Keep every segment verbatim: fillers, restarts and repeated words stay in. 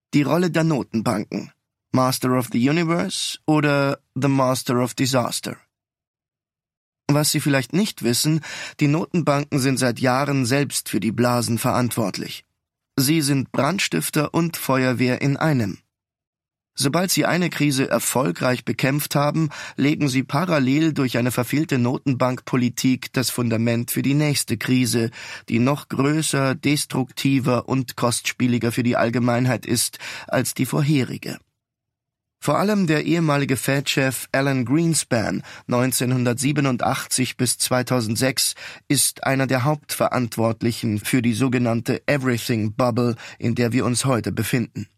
Die Rolle der Notenbanken. Master of the Universe oder The Master of Disaster? Was Sie vielleicht nicht wissen, die Notenbanken sind seit Jahren selbst für die Blasen verantwortlich. Sie sind Brandstifter und Feuerwehr in einem. Sobald sie eine Krise erfolgreich bekämpft haben, legen sie parallel durch eine verfehlte Notenbankpolitik das Fundament für die nächste Krise, die noch größer, destruktiver und kostspieliger für die Allgemeinheit ist als die vorherige. Vor allem der ehemalige Fed-Chef Alan Greenspan neunzehnhundertsiebenundachtzig bis zweitausendsechs ist einer der Hauptverantwortlichen für die sogenannte Everything Bubble, in der wir uns heute befinden.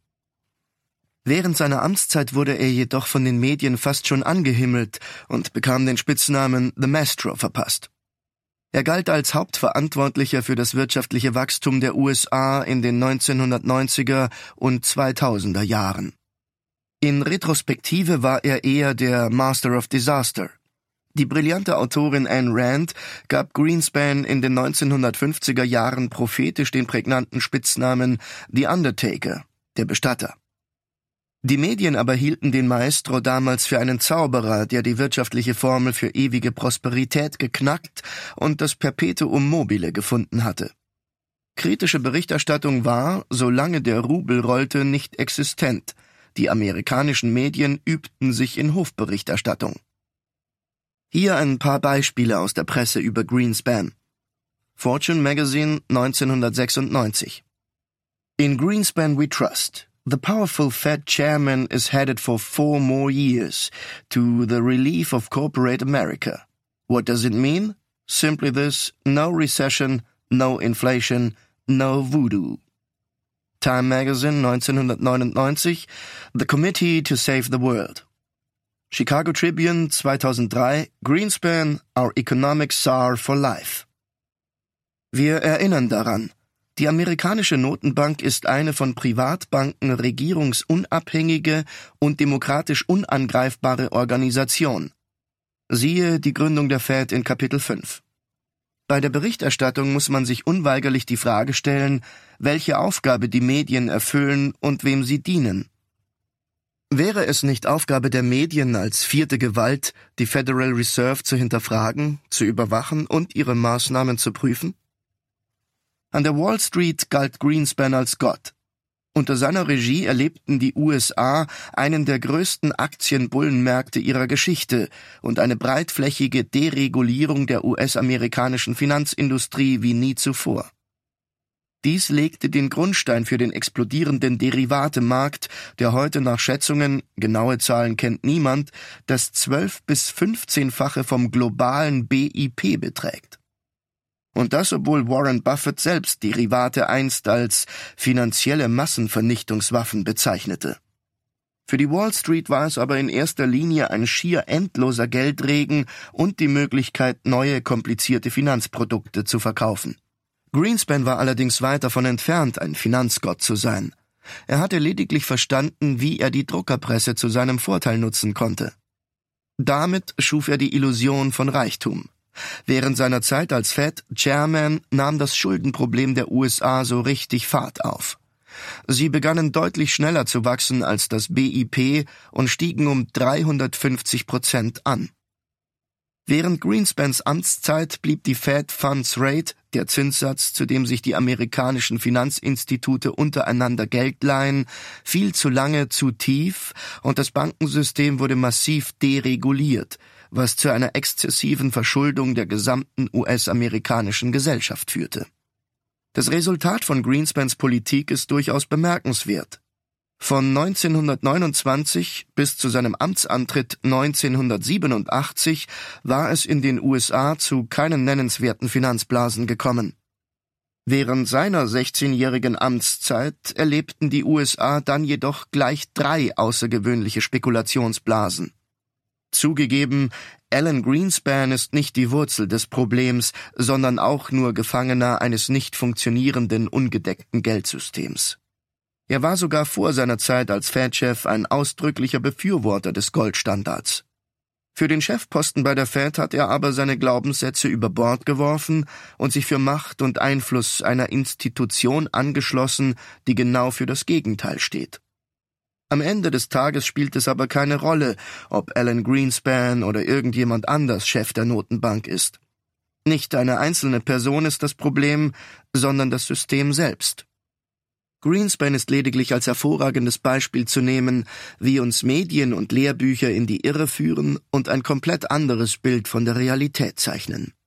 Während seiner Amtszeit wurde er jedoch von den Medien fast schon angehimmelt und bekam den Spitznamen The Maestro verpasst. Er galt als Hauptverantwortlicher für das wirtschaftliche Wachstum der U S A in den neunzehnhundertneunziger und zweitausender Jahren. In Retrospektive war er eher der Master of Disaster. Die brillante Autorin Ayn Rand gab Greenspan in den neunzehnhundertfünfziger Jahren prophetisch den prägnanten Spitznamen The Undertaker, der Bestatter. Die Medien aber hielten den Maestro damals für einen Zauberer, der die wirtschaftliche Formel für ewige Prosperität geknackt und das Perpetuum mobile gefunden hatte. Kritische Berichterstattung war, solange der Rubel rollte, nicht existent. Die amerikanischen Medien übten sich in Hofberichterstattung. Hier ein paar Beispiele aus der Presse über Greenspan. Fortune Magazine neunzehnhundertsechsundneunzig. In Greenspan we trust. The powerful Fed chairman is headed for four more years to the relief of corporate America. What does it mean? Simply this: no recession, no inflation, no voodoo. Time Magazine neunzehnhundertneunundneunzig. The Committee to Save the World. Chicago Tribune zweitausenddrei. Greenspan, our economic czar for life. Wir erinnern daran. Die amerikanische Notenbank ist eine von Privatbanken regierungsunabhängige und demokratisch unangreifbare Organisation. Siehe die Gründung der Fed in Kapitel fünf. Bei der Berichterstattung muss man sich unweigerlich die Frage stellen, welche Aufgabe die Medien erfüllen und wem sie dienen. Wäre es nicht Aufgabe der Medien als vierte Gewalt, die Federal Reserve zu hinterfragen, zu überwachen und ihre Maßnahmen zu prüfen? An der Wall Street galt Greenspan als Gott. Unter seiner Regie erlebten die U S A einen der größten Aktienbullenmärkte ihrer Geschichte und eine breitflächige Deregulierung der U S-amerikanischen Finanzindustrie wie nie zuvor. Dies legte den Grundstein für den explodierenden Derivatemarkt, der heute nach Schätzungen, genaue Zahlen kennt niemand, das zwölf- bis fünfzehnfache vom globalen B I P beträgt. Und das, obwohl Warren Buffett selbst Derivate einst als finanzielle Massenvernichtungswaffen bezeichnete. Für die Wall Street war es aber in erster Linie ein schier endloser Geldregen und die Möglichkeit, neue, komplizierte Finanzprodukte zu verkaufen. Greenspan war allerdings weit davon entfernt, ein Finanzgott zu sein. Er hatte lediglich verstanden, wie er die Druckerpresse zu seinem Vorteil nutzen konnte. Damit schuf er die Illusion von Reichtum. Während seiner Zeit als Fed-Chairman nahm das Schuldenproblem der U S A so richtig Fahrt auf. Sie begannen deutlich schneller zu wachsen als das B I P und stiegen um dreihundertfünfzig Prozent an. Während Greenspans Amtszeit blieb die Fed Funds Rate, der Zinssatz, zu dem sich die amerikanischen Finanzinstitute untereinander Geld leihen, viel zu lange zu tief und das Bankensystem wurde massiv dereguliert, was zu einer exzessiven Verschuldung der gesamten U S-amerikanischen Gesellschaft führte. Das Resultat von Greenspans Politik ist durchaus bemerkenswert. Von neunzehnhundertneunundzwanzig bis zu seinem Amtsantritt neunzehnhundertsiebenundachtzig war es in den U S A zu keinen nennenswerten Finanzblasen gekommen. Während seiner sechzehnjährigen Amtszeit erlebten die U S A dann jedoch gleich drei außergewöhnliche Spekulationsblasen. Zugegeben, Alan Greenspan ist nicht die Wurzel des Problems, sondern auch nur Gefangener eines nicht funktionierenden, ungedeckten Geldsystems. Er war sogar vor seiner Zeit als Fed-Chef ein ausdrücklicher Befürworter des Goldstandards. Für den Chefposten bei der Fed hat er aber seine Glaubenssätze über Bord geworfen und sich für Macht und Einfluss einer Institution angeschlossen, die genau für das Gegenteil steht. Am Ende des Tages spielt es aber keine Rolle, ob Alan Greenspan oder irgendjemand anders Chef der Notenbank ist. Nicht eine einzelne Person ist das Problem, sondern das System selbst. Greenspan ist lediglich als hervorragendes Beispiel zu nehmen, wie uns Medien und Lehrbücher in die Irre führen und ein komplett anderes Bild von der Realität zeichnen.